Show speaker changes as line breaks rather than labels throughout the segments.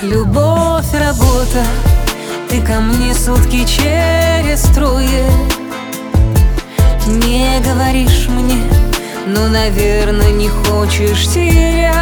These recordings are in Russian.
Любовь, работа, ты ко мне сутки через трое. Не говоришь мне, но, наверное, не хочешь терять.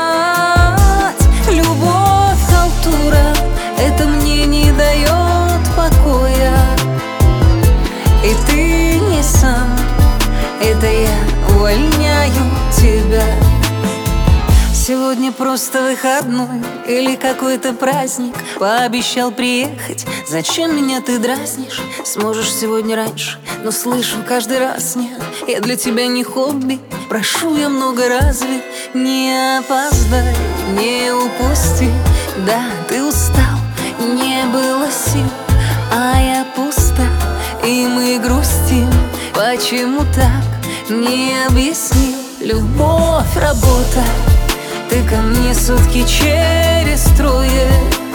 Любовь, халтура, это мне не дает покоя. И ты не сам, это я увольняю тебя. Сегодня просто выходной или какой-то праздник. Пообещал приехать, зачем меня ты дразнишь? Сможешь сегодня раньше, но слышу каждый раз нет. Я для тебя не хобби, прошу я много разве. Не опоздай, не упусти. Да, ты устал, не было сил, а я пуста, и мы грустим. Почему так, не объясни. Любовь, работа, ты ко мне сутки через трое.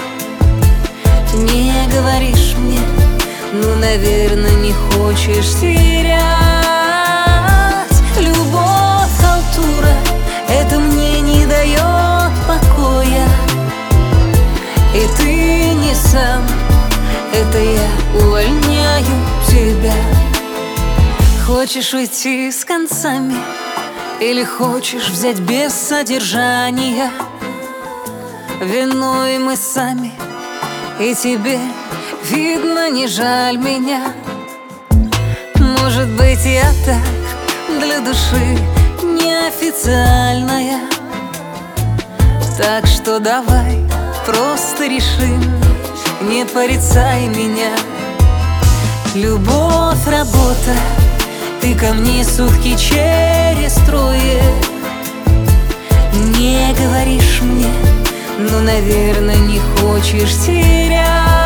Не говоришь мне, ну, наверное, не хочешь терять. Любовь, халтура, это мне не дает покоя. И ты не сам, это я увольняю тебя. Хочешь уйти с концами или хочешь взять без содержания? Виной мы сами, и тебе, видно, не жаль меня. Может быть, я так для души неофициальная. Так что давай просто решим, не порицай меня. Любовь, работа, ты ко мне сутки через трое. Не говоришь мне, ну, наверное, не хочешь терять.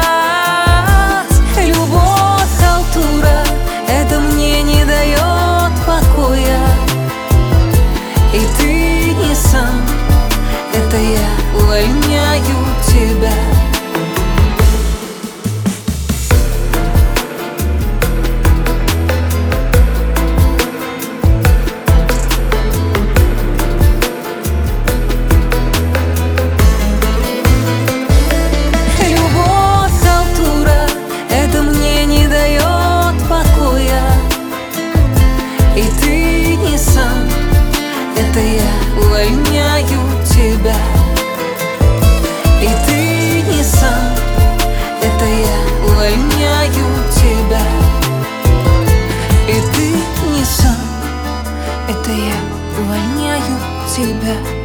Любовь, халтура, это мне не дает покоя. И ты не сам, это я увольняю тебя. Это я увольняю тебя. И ты не сам, это я увольняю тебя. И ты не сам, это я увольняю тебя.